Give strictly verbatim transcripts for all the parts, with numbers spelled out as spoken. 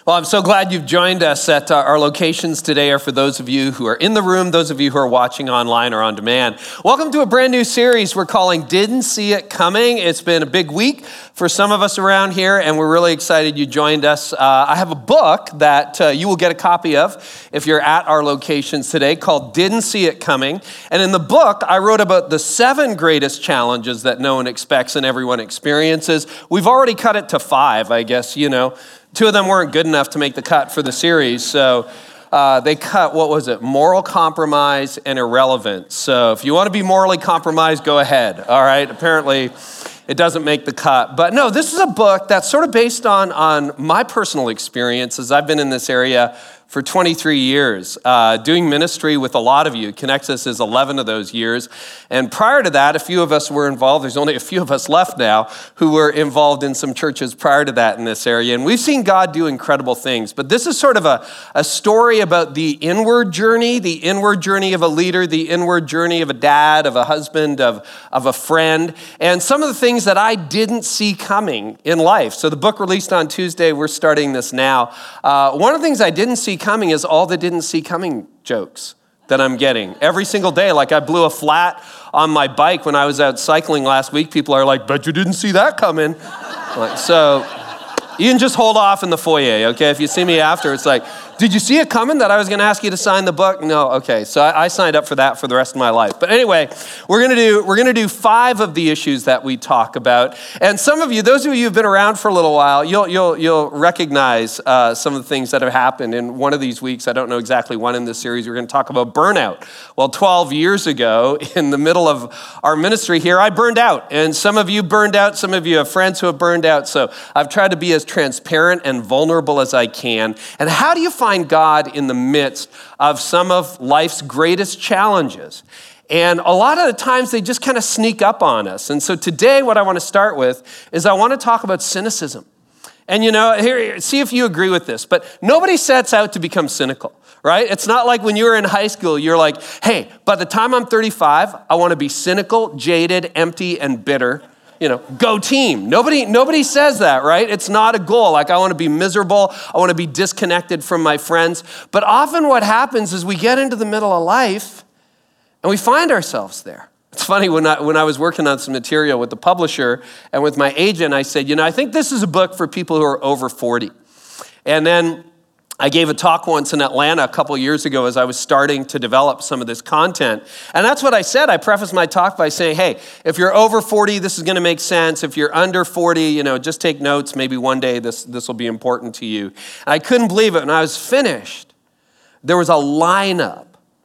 Well, I'm so glad you've joined us at uh, our locations today, or for those of you who are in the room, those of you who are watching online or on demand. Welcome to a brand new series we're calling Didn't See It Coming. It's been a big week for some of us around here, and we're really excited you joined us. Uh, I have a book that uh, you will get a copy of if you're at our locations today called Didn't See It Coming. And in the book, I wrote about the seven greatest challenges that no one expects and everyone experiences. We've already cut it to five, I guess, you know. Two of them weren't good enough to make the cut for the series, so uh, they cut, what was it, moral compromise and irrelevance. So if you want to be morally compromised, go ahead, all right? Apparently, it doesn't make the cut. But no, this is a book that's sort of based on, on my personal experiences. I've been in this area for twenty-three years, uh, doing ministry with a lot of you. Connexus is eleven of those years. And prior to that, a few of us were involved. There's only a few of us left now who were involved in some churches prior to that in this area. And we've seen God do incredible things. But this is sort of a, a story about the inward journey, the inward journey of a leader, the inward journey of a dad, of a husband, of, of a friend, and some of the things that I didn't see coming in life. So the book released on Tuesday, we're starting this now. Uh, one of the things I didn't see coming is all the didn't see coming jokes that I'm getting every single day. Like I blew a flat on my bike when I was out cycling last week. People are like, bet you didn't see that coming. Like, so you can just hold off in the foyer, okay? If you see me after, it's like, did you see it coming that I was gonna ask you to sign the book? No, okay, so I, I signed up for that for the rest of my life. But anyway, we're gonna do we're gonna do five of the issues that we talk about. And some of you, those of you who've been around for a little while, you'll you'll you'll recognize uh, some of the things that have happened in one of these weeks. I don't know exactly when in this series. We're gonna talk about burnout. Well, twelve years ago, in the middle of our ministry here, I burned out. And some of you burned out, some of you have friends who have burned out. So I've tried to be as transparent and vulnerable as I can. And how do you find God in the midst of some of life's greatest challenges? And a lot of the times they just kind of sneak up on us. And so today what I want to start with is I want to talk about cynicism. And you know, here, see if you agree with this, but nobody sets out to become cynical, right? It's not like when you were in high school, you're like, hey, by the time I'm thirty-five, I want to be cynical, jaded, empty, and bitter. You know, go team. Nobody, nobody says that, right? It's not a goal. Like I want to be miserable. I want to be disconnected from my friends. But often what happens is we get into the middle of life and we find ourselves there. It's funny, when I, when I was working on some material with the publisher and with my agent, I said, you know, I think this is a book for people who are over forty. And then I gave a talk once in Atlanta a couple years ago as I was starting to develop some of this content. And that's what I said. I prefaced my talk by saying, hey, if you're over forty, this is gonna make sense. If you're under forty, you know, just take notes. Maybe one day this, this will be important to you. And I couldn't believe it. When I was finished, there was a lineup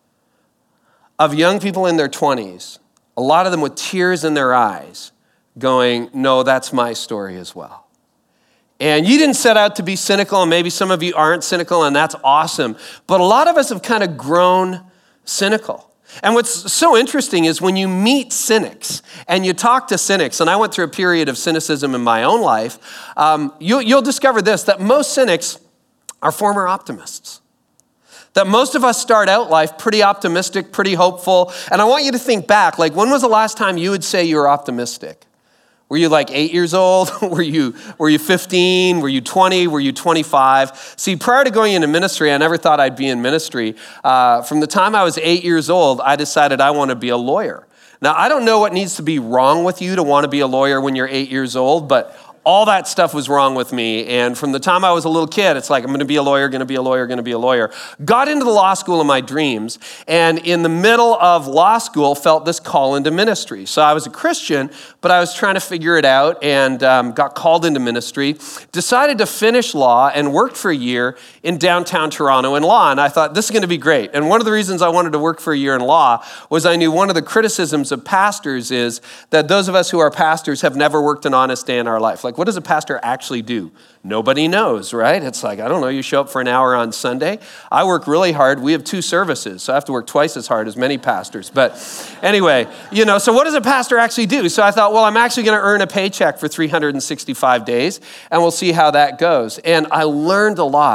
of young people in their twenties, a lot of them with tears in their eyes, going, no, that's my story as well. And you didn't set out to be cynical, and maybe some of you aren't cynical, and that's awesome. But a lot of us have kind of grown cynical. And what's so interesting is when you meet cynics and you talk to cynics, and I went through a period of cynicism in my own life, um, you, you'll discover this, that most cynics are former optimists. That most of us start out life pretty optimistic, pretty hopeful. And I want you to think back, like when was the last time you would say you were optimistic? Were you like eight years old? Were you were you fifteen? Were you twenty? Were you twenty-five? See, prior to going into ministry, I never thought I'd be in ministry. Uh, from the time I was eight years old, I decided I want to be a lawyer. Now, I don't know what needs to be wrong with you to want to be a lawyer when you're eight years old, but all that stuff was wrong with me. And from the time I was a little kid, it's like, I'm gonna be a lawyer, gonna be a lawyer, gonna be a lawyer. Got into the law school of my dreams. And in the middle of law school, felt this call into ministry. So I was a Christian, but I was trying to figure it out and um, got called into ministry. Decided to finish law and worked for a year in downtown Toronto in law. And I thought, this is gonna be great. And one of the reasons I wanted to work for a year in law was I knew one of the criticisms of pastors is that those of us who are pastors have never worked an honest day in our life. Like, what does a pastor actually do? Nobody knows, right? It's like, I don't know, you show up for an hour on Sunday. I work really hard. We have two services, so I have to work twice as hard as many pastors. But anyway, you know, so what does a pastor actually do? So I thought, well, I'm actually gonna earn a paycheck for three hundred sixty-five days, and we'll see how that goes. And I learned a lot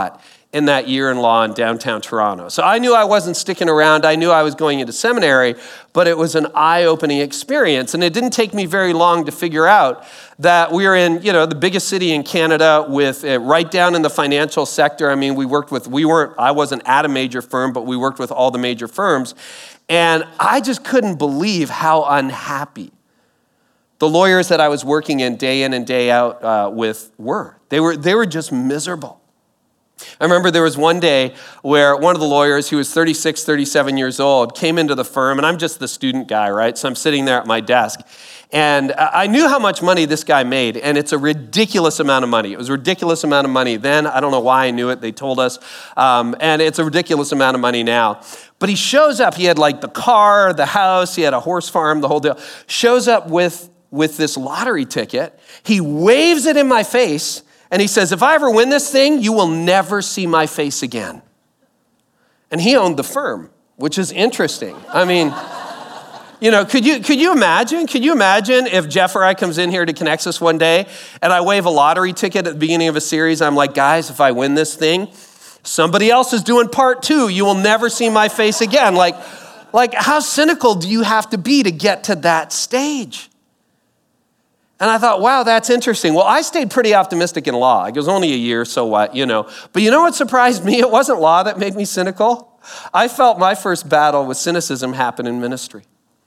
in that year in law in downtown Toronto. So I knew I wasn't sticking around. I knew I was going into seminary, but it was an eye-opening experience. And it didn't take me very long to figure out that we were in, you know, the biggest city in Canada with uh, right down in the financial sector. I mean, we worked with, we weren't, I wasn't at a major firm, but we worked with all the major firms. And I just couldn't believe how unhappy the lawyers that I was working in day in and day out uh, with were. They were, they were just miserable. I remember there was one day where one of the lawyers, who was thirty-six, thirty-seven years old, came into the firm, and I'm just the student guy, right? So I'm sitting there at my desk, and I knew how much money this guy made, and it's a ridiculous amount of money. It was a ridiculous amount of money then. I don't know why I knew it. They told us, um, and it's a ridiculous amount of money now. But he shows up. He had like the car, the house, he had a horse farm, the whole deal. Shows up with, with this lottery ticket. He waves it in my face, and he says, if I ever win this thing, you will never see my face again. And he owned the firm, which is interesting. I mean, you know, could you could you imagine? Could you imagine if Jeff or I comes in here to Connexus one day and I wave a lottery ticket at the beginning of a series? I'm like, guys, if I win this thing, somebody else is doing part two. You will never see my face again. Like, like how cynical do you have to be to get to that stage? And I thought, wow, that's interesting. Well, I stayed pretty optimistic in law. It was only a year, so what, you know. But you know what surprised me? It wasn't law that made me cynical. I felt my first battle with cynicism happen in ministry.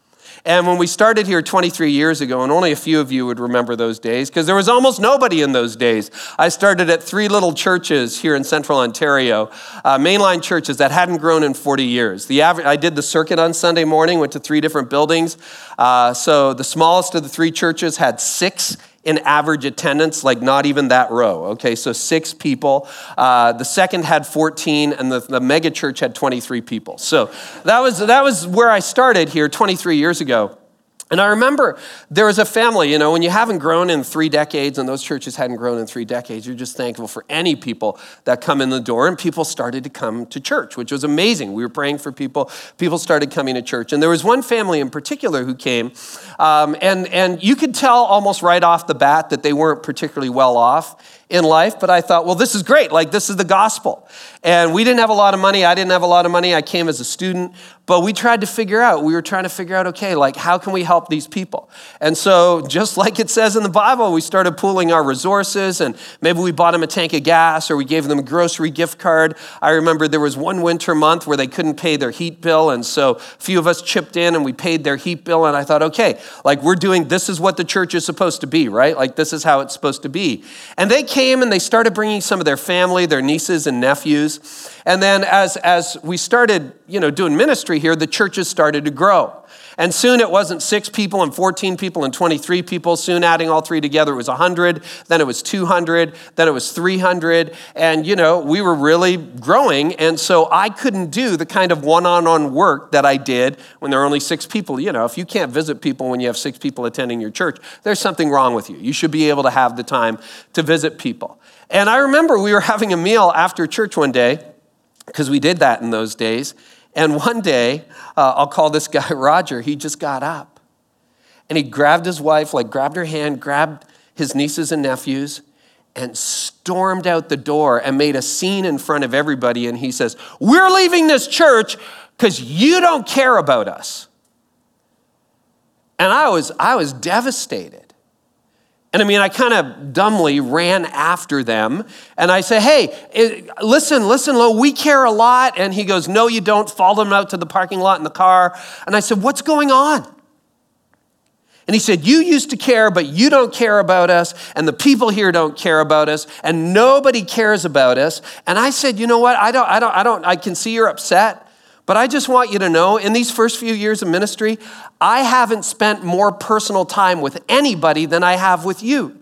And when we started here twenty-three years ago, and only a few of you would remember those days, because there was almost nobody in those days. I started at three little churches here in central Ontario, uh, mainline churches that hadn't grown in forty years. The average, I did the circuit on Sunday morning, went to three different buildings. Uh, so the smallest of the three churches had six in average attendance, like not even that row, okay? So six people. Uh, the second had fourteen, and the, the mega church had twenty-three people. So that was, that was where I started here twenty-three years ago. And I remember there was a family, you know, when you haven't grown in three decades and those churches hadn't grown in three decades, you're just thankful for any people that come in the door, and people started to come to church, which was amazing. We were praying for people. People started coming to church. And there was one family in particular who came, um, and, and you could tell almost right off the bat that they weren't particularly well off in life, but I thought, well, this is great. Like, this is the gospel. And we didn't have a lot of money. I didn't have a lot of money. I came as a student, but we tried to figure out, we were trying to figure out, okay, like, how can we help these people? And so just like it says in the Bible, we started pooling our resources, and maybe we bought them a tank of gas, or we gave them a grocery gift card. I remember there was one winter month where they couldn't pay their heat bill, and so a few of us chipped in and we paid their heat bill, and I thought, okay, like, we're doing, this is what the church is supposed to be, right? Like, this is how it's supposed to be. And they came and they started bringing some of their family, their nieces and nephews. And then as, as we started, you know, doing ministry here, the churches started to grow. And soon it wasn't six people and fourteen people and twenty-three people. Soon adding all three together, it was one hundred. Then it was two hundred. Then it was three hundred. And, you know, we were really growing. And so I couldn't do the kind of one-on-one work that I did when there were only six people. You know, if you can't visit people when you have six people attending your church, there's something wrong with you. You should be able to have the time to visit people. And I remember we were having a meal after church one day, because we did that in those days. And one day, uh, I'll call this guy Roger, he just got up. And he grabbed his wife, like grabbed her hand, grabbed his nieces and nephews, and stormed out the door and made a scene in front of everybody. And he says, "We're leaving this church because you don't care about us." And I was, I was devastated. And I mean, I kind of dumbly ran after them. And I say, "Hey, listen, listen, Lo, we care a lot." And he goes, "No, you don't." Followed him out to the parking lot in the car. And I said, "What's going on?" And he said, "You used to care, but you don't care about us. And the people here don't care about us. And nobody cares about us." And I said, "You know what? I don't, I don't, I don't, I can see you're upset. But I just want you to know, in these first few years of ministry, I haven't spent more personal time with anybody than I have with you.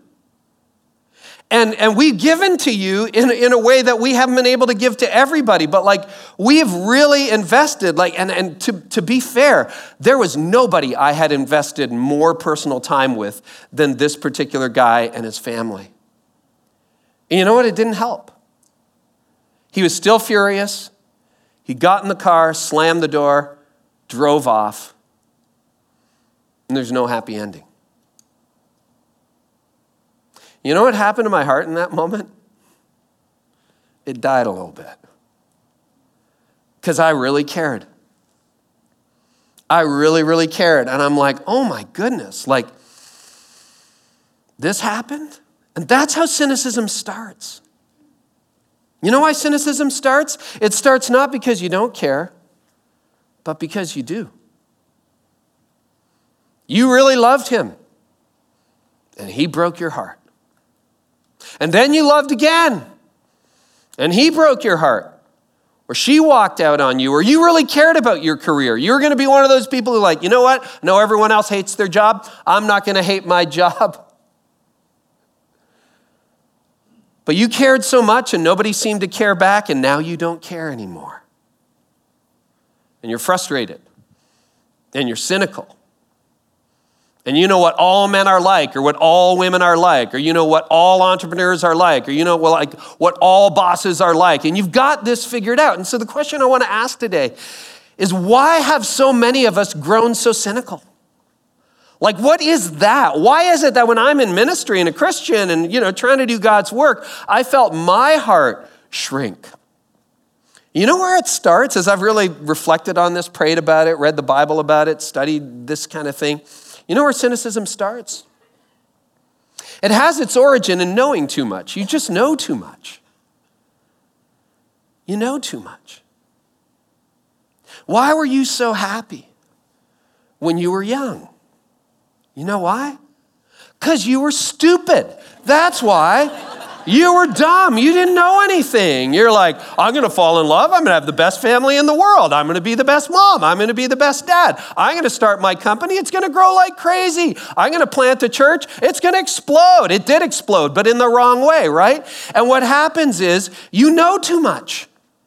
And, and we've given to you in, in a way that we haven't been able to give to everybody. But like, we have really invested, like, and, and to, to be fair, there was nobody I had invested more personal time with than this particular guy and his family. And you know what? It didn't help. He was still furious. He got in the car, slammed the door, drove off, and there's no happy ending. You know what happened to my heart in that moment? it died a little bit. Because I really cared. I really, really cared. And I'm like, oh my goodness, like, this happened? And that's how cynicism starts. You know why cynicism starts? It starts not because you don't care, but because you do. You really loved him, and he broke your heart. And then you loved again, and he broke your heart. Or she walked out on you, or you really cared about your career. You were going to be one of those people who are like, you know what? I know everyone else hates their job. I'm not going to hate my job. But you cared so much and nobody seemed to care back, and now you don't care anymore. And you're frustrated. And you're cynical. And you know what all men are like, or what all women are like, or you know what all entrepreneurs are like, or you know what, like, what all bosses are like. And you've got this figured out. And so the question I want to ask today is, why have so many of us grown so cynical? Like, what is that? Why is it that when I'm in ministry and a Christian and, you know, trying to do God's work, I felt my heart shrink? You know where it starts? As I've really reflected on this, prayed about it, read the Bible about it, studied this kind of thing. You know where cynicism starts? It has its origin in knowing too much. You just know too much. You know too much. Why were you so happy when you were young? You know why? Because you were stupid. That's why. You were dumb. You didn't know anything. You're like, I'm going to fall in love. I'm going to have the best family in the world. I'm going to be the best mom. I'm going to be the best dad. I'm going to start my company. It's going to grow like crazy. I'm going to plant a church. It's going to explode. It did explode, but in the wrong way, right? And what happens is you know too much.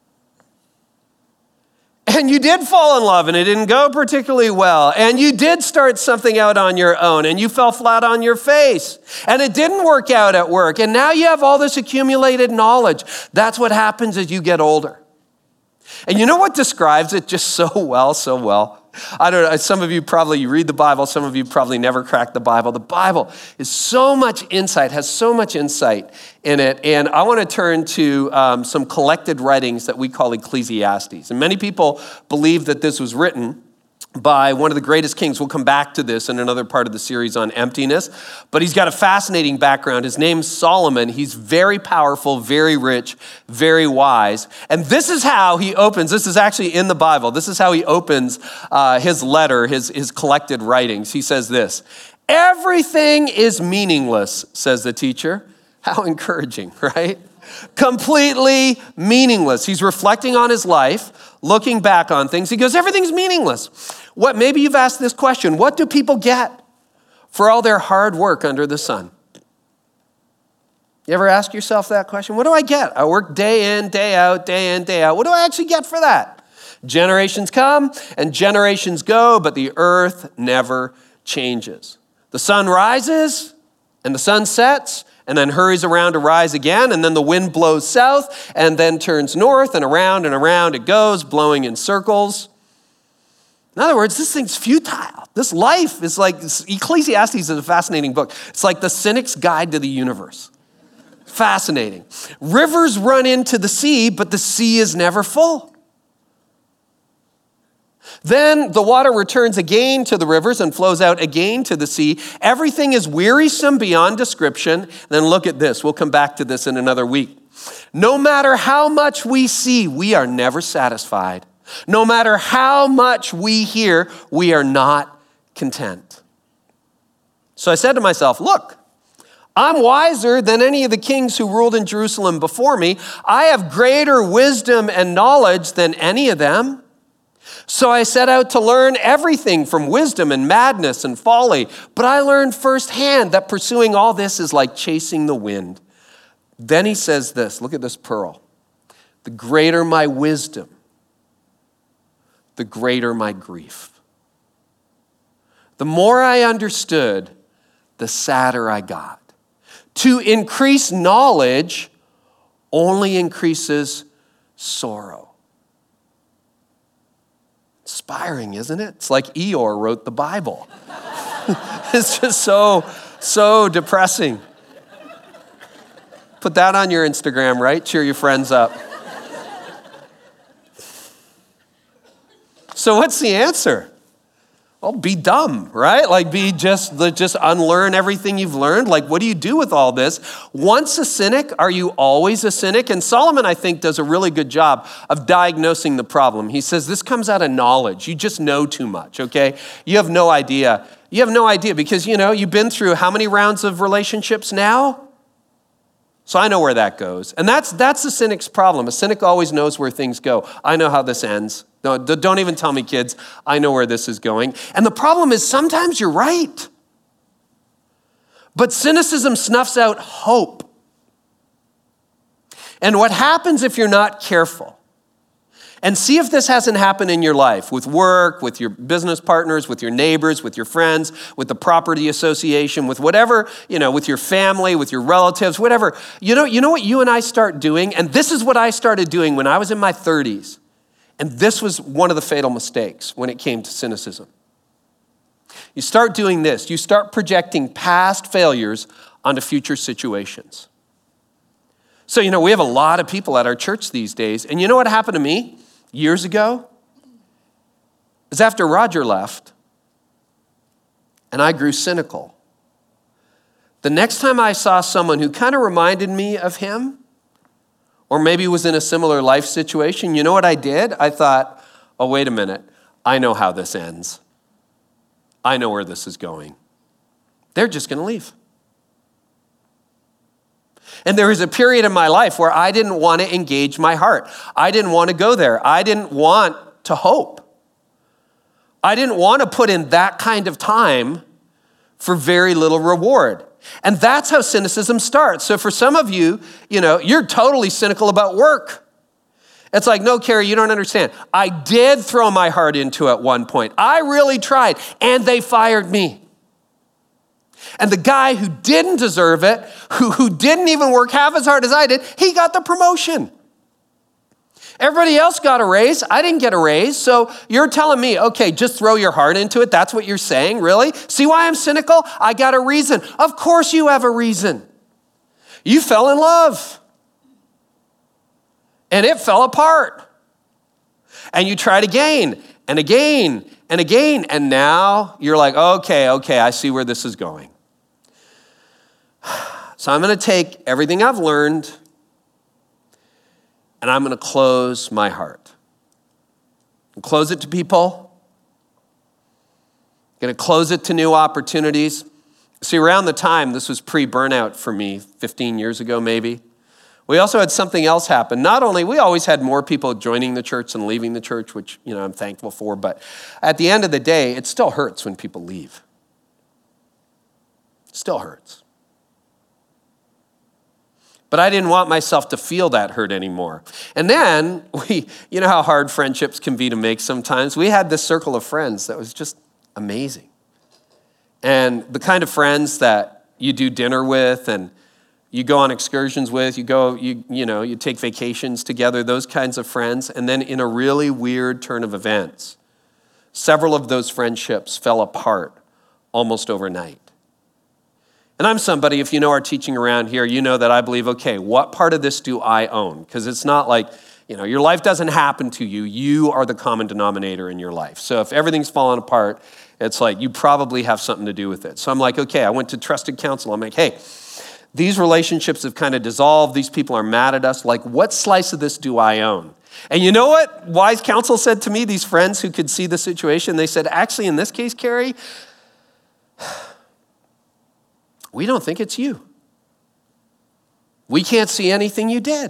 And you did fall in love and it didn't go particularly well. And you did start something out on your own and you fell flat on your face. And it didn't work out at work. And now you have all this accumulated knowledge. That's what happens as you get older. And you know what describes it just so well, so well? I don't know, some of you probably read the Bible, some of you probably never cracked the Bible. The Bible is so much insight, has so much insight in it. And I want to turn to um, some collected writings that we call Ecclesiastes. And many people believe that this was written by one of the greatest kings. We'll come back to this in another part of the series on emptiness. But he's got a fascinating background. His name's Solomon. He's very powerful, very rich, very wise. And this is how he opens. This is actually in the Bible. This is how he opens uh, his letter, his, his collected writings. He says this: everything is meaningless, says the teacher. How encouraging, right? Completely meaningless. He's reflecting on his life, looking back on things. He goes, everything's meaningless. What, maybe you've asked this question: what do people get for all their hard work under the sun? You ever ask yourself that question? What do I get? I work day in, day out, day in, day out. What do I actually get for that? Generations come and generations go, but the earth never changes. The sun rises and the sun sets and then hurries around to rise again, and then the wind blows south and then turns north, and around and around it goes, blowing in circles. In other words, this thing's futile. This life is like, Ecclesiastes is a fascinating book. It's like the cynic's guide to the universe. Fascinating. Rivers run into the sea, but the sea is never full. Then the water returns again to the rivers and flows out again to the sea. Everything is wearisome beyond description. Then look at this. We'll come back to this in another week. No matter how much we see, we are never satisfied. No matter how much we hear, we are not content. So I said to myself, look, I'm wiser than any of the kings who ruled in Jerusalem before me. I have greater wisdom and knowledge than any of them. So I set out to learn everything from wisdom and madness and folly. But I learned firsthand that pursuing all this is like chasing the wind. Then he says this, look at this pearl. The greater my wisdom, the greater my grief. The more I understood, the sadder I got. To increase knowledge only increases sorrow. Inspiring, isn't it? It's like Eeyore wrote the Bible. It's just so, so depressing. Put that on your Instagram, right? Cheer your friends up. So what's the answer? Well, be dumb, right? Like be just, just unlearn everything you've learned. Like, what do you do with all this? Once a cynic, are you always a cynic? And Solomon, I think, does a really good job of diagnosing the problem. He says, this comes out of knowledge. You just know too much, okay? You have no idea. You have no idea because, you know, you've been through how many rounds of relationships now? So I know where that goes. And that's that's the cynic's problem. A cynic always knows where things go. I know how this ends. No, don't even tell me, kids. I know where this is going. And the problem is sometimes you're right. But cynicism snuffs out hope. And what happens if you're not careful? And see if this hasn't happened in your life, with work, with your business partners, with your neighbors, with your friends, with the property association, with whatever, you know, with your family, with your relatives, whatever. You know, you know what you and I start doing? And this is what I started doing when I was in my thirties. And this was one of the fatal mistakes when it came to cynicism. You start doing this. You start projecting past failures onto future situations. So, you know, we have a lot of people at our church these days. And you know what happened to me years ago? Is after Roger left and I grew cynical. The next time I saw someone who kind of reminded me of him, or maybe was in a similar life situation, you know what I did? I thought, oh, wait a minute. I know how this ends. I know where this is going. They're just going to leave. And there was a period in my life where I didn't want to engage my heart. I didn't want to go there. I didn't want to hope. I didn't want to put in that kind of time for very little reward. And that's how cynicism starts. So for some of you, you know, you're totally cynical about work. It's like, no, Carrie, you don't understand. I did throw my heart into it at one point. I really tried, and they fired me. And the guy who didn't deserve it, who, who didn't even work half as hard as I did, he got the promotion. Everybody else got a raise. I didn't get a raise. So you're telling me, okay, just throw your heart into it. That's what you're saying, really? See why I'm cynical? I got a reason. Of course you have a reason. You fell in love. And it fell apart. And you tried again and again and again. And now you're like, okay, okay, I see where this is going. So I'm going to take everything I've learned and I'm going to close my heart. And close it to people. I'm going to close it to new opportunities. See, around the time, this was pre-burnout for me, fifteen years ago maybe, we also had something else happen. Not only, we always had more people joining the church than leaving the church, which, you know, I'm thankful for, but at the end of the day, it still hurts when people leave. It still hurts. But I didn't want myself to feel that hurt anymore. And then, we, you know how hard friendships can be to make sometimes? We had this circle of friends that was just amazing. And the kind of friends that you do dinner with and you go on excursions with, you go, you, you know, you take vacations together, those kinds of friends. And then in a really weird turn of events, several of those friendships fell apart almost overnight. And I'm somebody, if you know our teaching around here, you know that I believe, okay, what part of this do I own? Because it's not like, you know, your life doesn't happen to you. You are the common denominator in your life. So if everything's falling apart, it's like you probably have something to do with it. So I'm like, okay, I went to trusted counsel. I'm like, hey, these relationships have kind of dissolved. These people are mad at us. Like, what slice of this do I own? And you know what wise counsel said to me, these friends who could see the situation? They said, actually, in this case, Carrie, we don't think it's you. We can't see anything you did.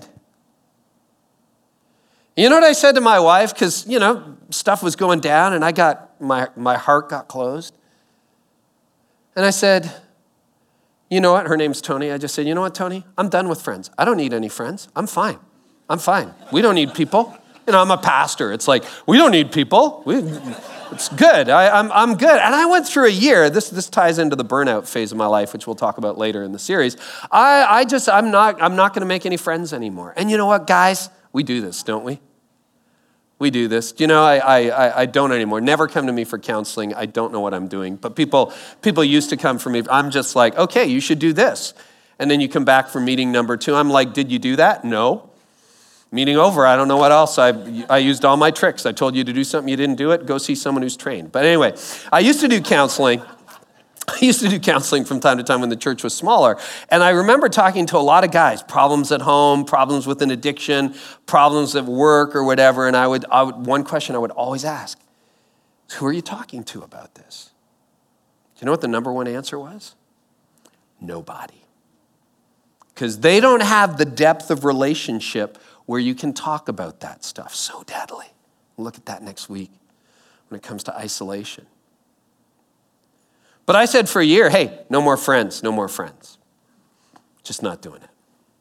You know what I said to my wife? Because, you know, stuff was going down and I got, my, my heart got closed. And I said, you know what? Her name's Tony. I just said, you know what, Tony? I'm done with friends. I don't need any friends. I'm fine. I'm fine. We don't need people. You know, I'm a pastor. It's like, we don't need people. We, it's good. I, I'm, I'm good. And I went through a year. This, this ties into the burnout phase of my life, which we'll talk about later in the series. I, I just, I'm not, I'm not going to make any friends anymore. And you know what, guys? We do this, don't we? We do this. You know, I, I, I don't anymore. Never come to me for counseling. I don't know what I'm doing. But people, people used to come for me. I'm just like, okay, you should do this. And then you come back for meeting number two. I'm like, did you do that? No. Meeting over, I don't know what else. I, I used all my tricks. I told you to do something, you didn't do it, go see someone who's trained. But anyway, I used to do counseling. I used to do counseling from time to time when the church was smaller. And I remember talking to a lot of guys, problems at home, problems with an addiction, problems at work or whatever. And I would, I would one question I would always ask, who are you talking to about this? Do you know what the number one answer was? Nobody. Because they don't have the depth of relationship where you can talk about that stuff so deadly. We'll look at that next week when it comes to isolation. But I said for a year, hey, no more friends, no more friends. Just not doing it.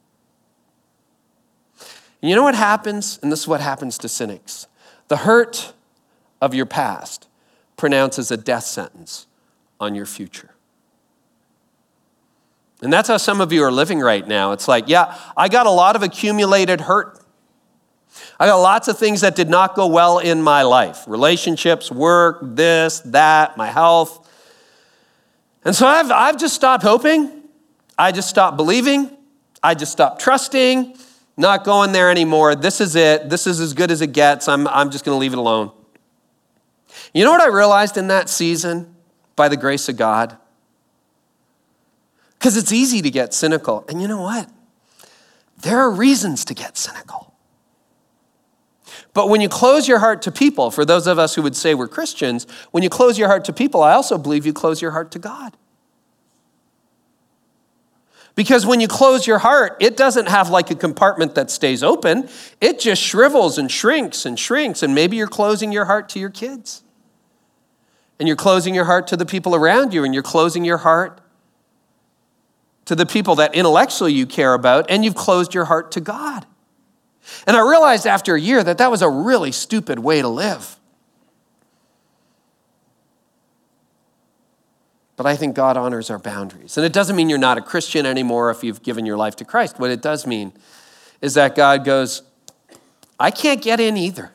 And you know what happens? And this is what happens to cynics. The hurt of your past pronounces a death sentence on your future. And that's how some of you are living right now. It's like, yeah, I got a lot of accumulated hurt. I got lots of things that did not go well in my life. Relationships, work, this, that, my health. And so I've, I've just stopped hoping. I just stopped believing. I just stopped trusting. Not going there anymore. This is it. This is as good as it gets. I'm, I'm just going to leave it alone. You know what I realized in that season by the grace of God? Because it's easy to get cynical. And you know what? There are reasons to get cynical. But when you close your heart to people, for those of us who would say we're Christians, when you close your heart to people, I also believe you close your heart to God. Because when you close your heart, it doesn't have like a compartment that stays open. It just shrivels and shrinks and shrinks. And maybe you're closing your heart to your kids. And you're closing your heart to the people around you. And you're closing your heart to the people that intellectually you care about. And you've closed your heart to God. And I realized after a year that that was a really stupid way to live. But I think God honors our boundaries. And it doesn't mean you're not a Christian anymore if you've given your life to Christ. What it does mean is that God goes, I can't get in either.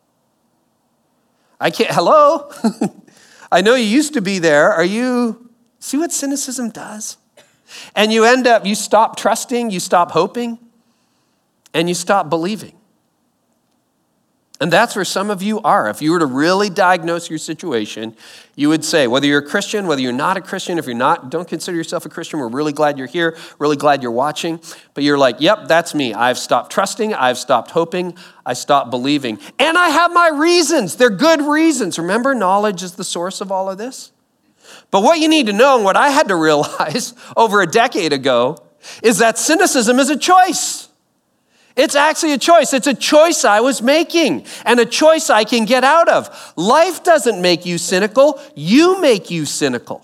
I can't, hello? I know you used to be there. Are you, see what cynicism does? And you end up, you stop trusting, you stop hoping, and you stop believing. And that's where some of you are. If you were to really diagnose your situation, you would say, whether you're a Christian, whether you're not a Christian, if you're not, don't consider yourself a Christian, we're really glad you're here, really glad you're watching. But you're like, yep, that's me. I've stopped trusting, I've stopped hoping, I stopped believing. And I have my reasons. They're good reasons. Remember, knowledge is the source of all of this. But what you need to know, and what I had to realize over a decade ago, is that cynicism is a choice. It's actually a choice. It's a choice I was making and a choice I can get out of. Life doesn't make you cynical. You make you cynical.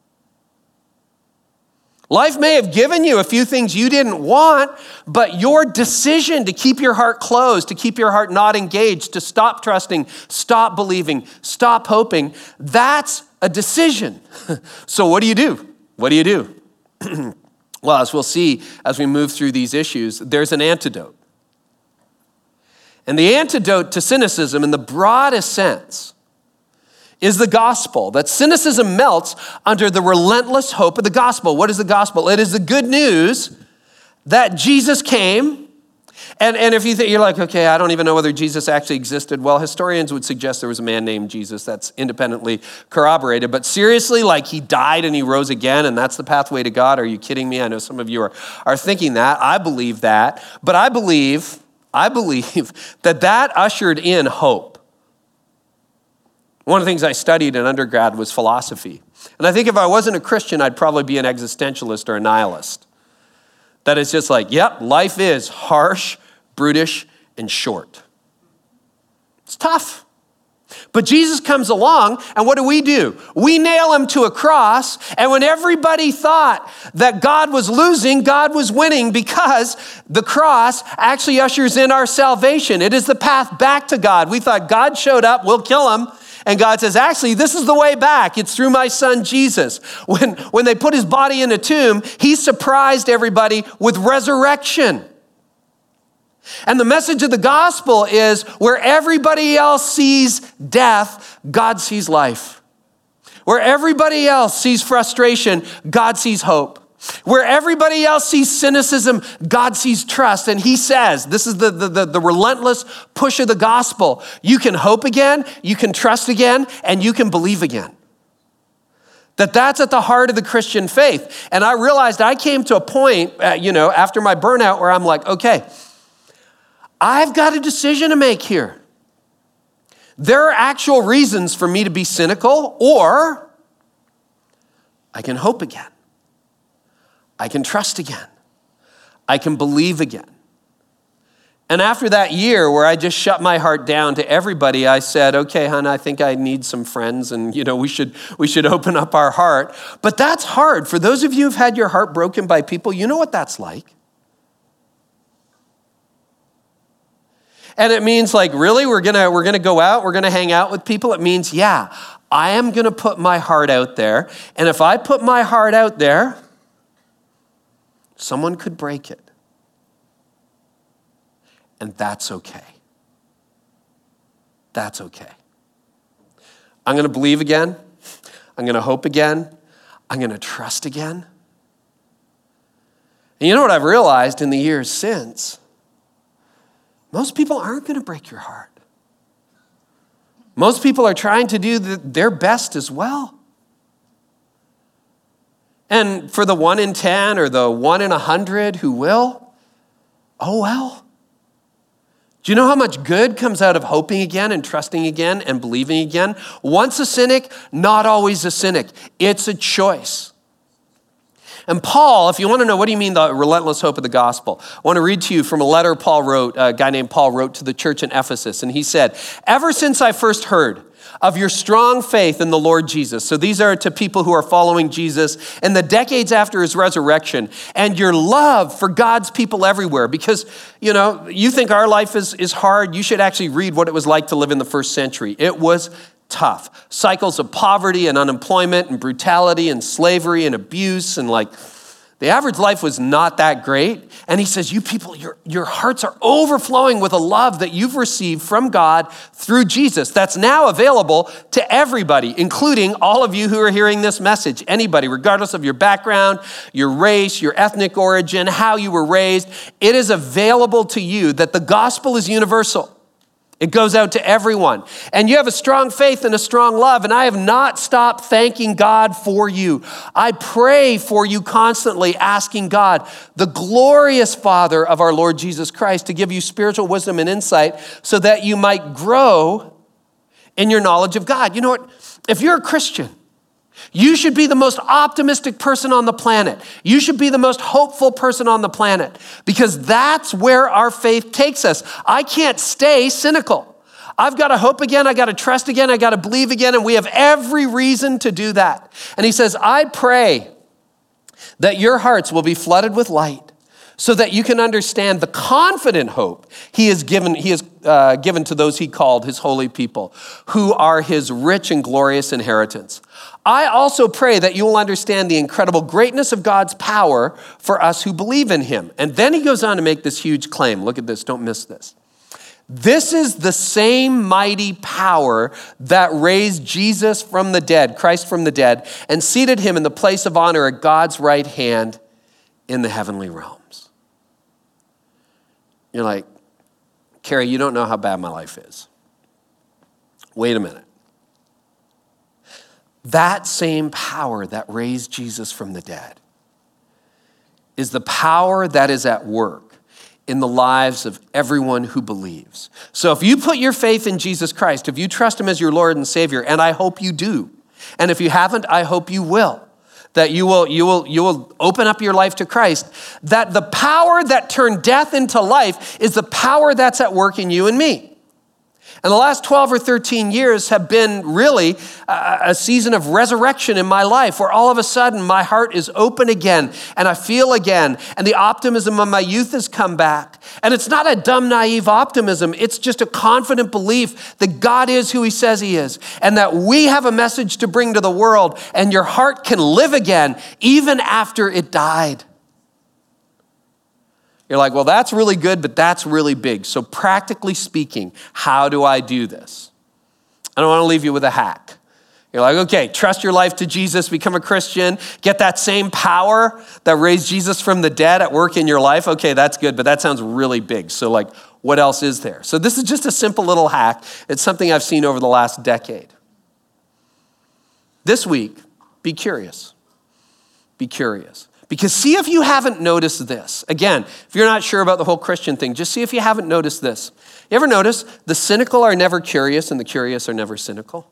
Life may have given you a few things you didn't want, but your decision to keep your heart closed, to keep your heart not engaged, to stop trusting, stop believing, stop hoping, that's a decision. So what do you do? What do you do? Well, as we'll see as we move through these issues, there's an antidote. And the antidote to cynicism in the broadest sense is the gospel, that cynicism melts under the relentless hope of the gospel. What is the gospel? It is the good news that Jesus came. And, and if you think, you're like, okay, I don't even know whether Jesus actually existed. Well, historians would suggest there was a man named Jesus. That's independently corroborated. But seriously, like he died and he rose again and that's the pathway to God? Are you kidding me? I know some of you are, are thinking that. I believe that. But I believe, I believe that that ushered in hope. One of the things I studied in undergrad was philosophy. And I think if I wasn't a Christian, I'd probably be an existentialist or a nihilist. That is just like, yep, life is harsh, brutish, and short. It's tough. But Jesus comes along, and what do we do? We nail him to a cross, and when everybody thought that God was losing, God was winning because the cross actually ushers in our salvation. It is the path back to God. We thought God showed up, we'll kill him. And God says, actually, this is the way back. It's through my son, Jesus. When, when they put his body in a tomb, he surprised everybody with resurrection. And the message of the gospel is where everybody else sees death, God sees life. Where everybody else sees frustration, God sees hope. Where everybody else sees cynicism, God sees trust. And he says, this is the, the, the, the relentless push of the gospel. You can hope again, you can trust again, and you can believe again. That that's at the heart of the Christian faith. And I realized I came to a point, uh, you know, after my burnout where I'm like, okay, I've got a decision to make here. There are actual reasons for me to be cynical, or I can hope again. I can trust again. I can believe again. And after that year where I just shut my heart down to everybody, I said, okay, hon, I think I need some friends and, you know, we should, we should open up our heart. But that's hard. For those of you who've had your heart broken by people, you know what that's like. And it means like, really, we're gonna, we're gonna go out, we're gonna hang out with people. It means, yeah, I am gonna put my heart out there. And if I put my heart out there, someone could break it. And that's okay. That's okay. I'm going to believe again. I'm going to hope again. I'm going to trust again. And you know what I've realized in the years since? Most people aren't going to break your heart. Most people are trying to do the, their best as well. And for the one in ten or the one in a hundred who will, oh well. Do you know how much good comes out of hoping again and trusting again and believing again? Once a cynic, not always a cynic. It's a choice. And Paul, if you want to know what do you mean the relentless hope of the gospel, I want to read to you from a letter Paul wrote, a guy named Paul wrote to the church in Ephesus. And he said, ever since I first heard of your strong faith in the Lord Jesus. So these are to people who are following Jesus in the decades after his resurrection, and your love for God's people everywhere. Because, you know, you think our life is, is hard. You should actually read what it was like to live in the first century. It was tough. Cycles of poverty and unemployment and brutality and slavery and abuse, and like the average life was not that great. And he says, you people, your, your hearts are overflowing with a love that you've received from God through Jesus that's now available to everybody, including all of you who are hearing this message. Anybody, regardless of your background, your race, your ethnic origin, how you were raised, it is available to you that the gospel is universal. It goes out to everyone. And you have a strong faith and a strong love, and I have not stopped thanking God for you. I pray for you constantly, asking God, the glorious Father of our Lord Jesus Christ, to give you spiritual wisdom and insight so that you might grow in your knowledge of God. You know what? If you're a Christian, you should be the most optimistic person on the planet. You should be the most hopeful person on the planet, because that's where our faith takes us. I can't stay cynical. I've got to hope again. I got to trust again. I got to believe again. And we have every reason to do that. And he says, I pray that your hearts will be flooded with light so that you can understand the confident hope he has given, he has uh, given to those he called his holy people, who are his rich and glorious inheritance. I also pray that you will understand the incredible greatness of God's power for us who believe in him. And then he goes on to make this huge claim. Look at this, don't miss this. This is the same mighty power that raised Jesus from the dead, Christ from the dead, and seated him in the place of honor at God's right hand in the heavenly realms. You're like, Carrie, you don't know how bad my life is. Wait a minute. That same power that raised Jesus from the dead is the power that is at work in the lives of everyone who believes. So if you put your faith in Jesus Christ, if you trust him as your Lord and Savior, and I hope you do, and if you haven't, I hope you will, that you will, you will, you will open up your life to Christ, that the power that turned death into life is the power that's at work in you and me. And the last twelve or thirteen years have been really a season of resurrection in my life, where all of a sudden my heart is open again and I feel again, and the optimism of my youth has come back. And it's not a dumb, naive optimism. It's just a confident belief that God is who he says he is, and that we have a message to bring to the world, and your heart can live again even after it died. You're like, well, that's really good, but that's really big. So practically speaking, how do I do this? I don't want to leave you with a hack. You're like, okay, trust your life to Jesus, become a Christian, get that same power that raised Jesus from the dead at work in your life. Okay, that's good, but that sounds really big. So like, what else is there? So this is just a simple little hack. It's something I've seen over the last decade. This week, be curious. Be curious. Because see if you haven't noticed this. Again, if you're not sure about the whole Christian thing, just see if you haven't noticed this. You ever notice the cynical are never curious and the curious are never cynical?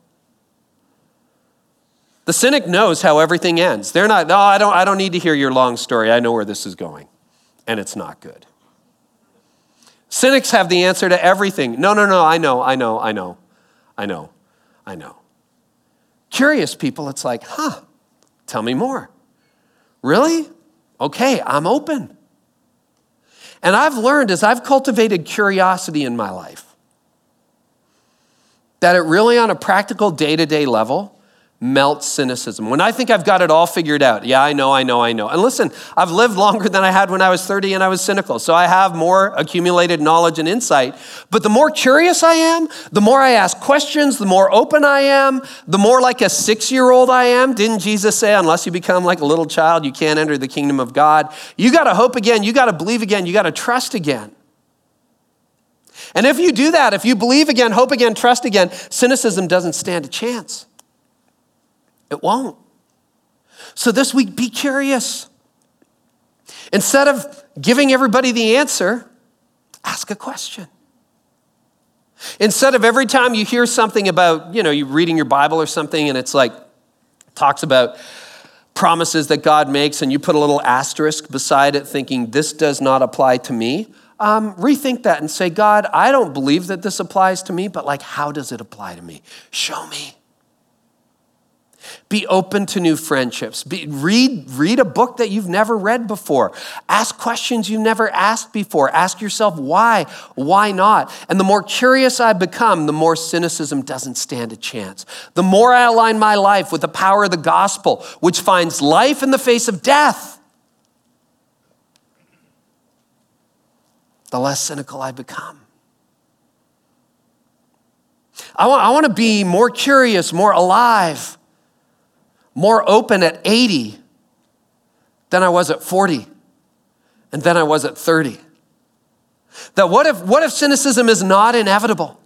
The cynic knows how everything ends. They're not, no, I don't, I don't need to hear your long story. I know where this is going. And it's not good. Cynics have the answer to everything. No, no, no, I know, I know, I know, I know, I know. Curious people, it's like, huh, tell me more. Really? Okay, I'm open. And I've learned as I've cultivated curiosity in my life that it really on a practical day-to-day level melts cynicism. When I think I've got it all figured out, yeah, I know, I know, I know. And listen, I've lived longer than I had when I was thirty and I was cynical. So I have more accumulated knowledge and insight. But the more curious I am, the more I ask questions, the more open I am, the more like a six-year-old I am. Didn't Jesus say, unless you become like a little child, you can't enter the kingdom of God? You got to hope again. You got to believe again. You got to trust again. And if you do that, if you believe again, hope again, trust again, cynicism doesn't stand a chance. It won't. So this week, be curious. Instead of giving everybody the answer, ask a question. Instead of every time you hear something about, you know, you're reading your Bible or something and it's like, talks about promises that God makes and you put a little asterisk beside it thinking this does not apply to me, um, rethink that and say, God, I don't believe that this applies to me, but like, how does it apply to me? Show me. Be open to new friendships. Be, read, read a book that you've never read before. Ask questions you've never asked before. Ask yourself why, why not? And the more curious I become, the more cynicism doesn't stand a chance. The more I align my life with the power of the gospel, which finds life in the face of death, the less cynical I become. I want, I want to be more curious, more alive, more open at eighty than I was at forty, and then I was at thirty. That what if, what if cynicism is not inevitable?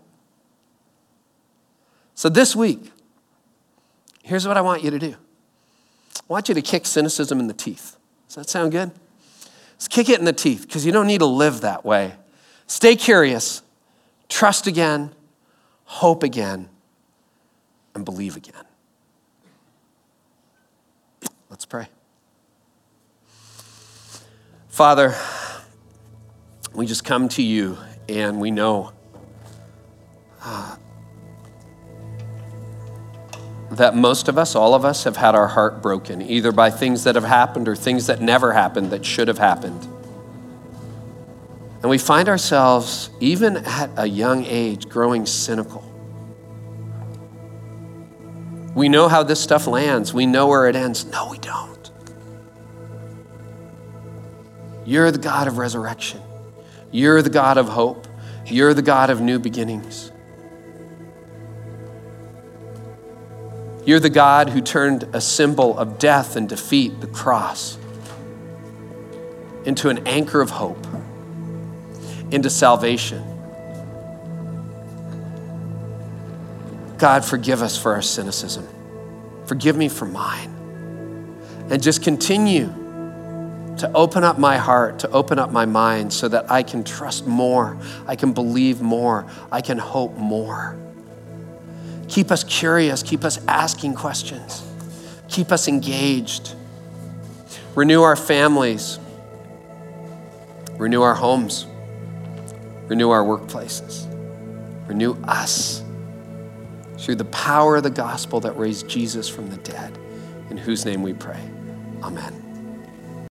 So this week, here's what I want you to do. I want you to kick cynicism in the teeth. Does that sound good? Let's kick it in the teeth, because you don't need to live that way. Stay curious, trust again, hope again, and believe again. Let's pray. Father, we just come to you and we know uh, that most of us, all of us, have had our heart broken, either by things that have happened or things that never happened that should have happened. And we find ourselves, even at a young age, growing cynical. We know how this stuff lands. We know where it ends. No, we don't. You're the God of resurrection. You're the God of hope. You're the God of new beginnings. You're the God who turned a symbol of death and defeat, the cross, into an anchor of hope, into salvation. God, forgive us for our cynicism. Forgive me for mine. And just continue to open up my heart, to open up my mind so that I can trust more, I can believe more, I can hope more. Keep us curious, keep us asking questions, keep us engaged. Renew our families, renew our homes, renew our workplaces, renew us. Through the power of the gospel that raised Jesus from the dead, in whose name we pray. Amen.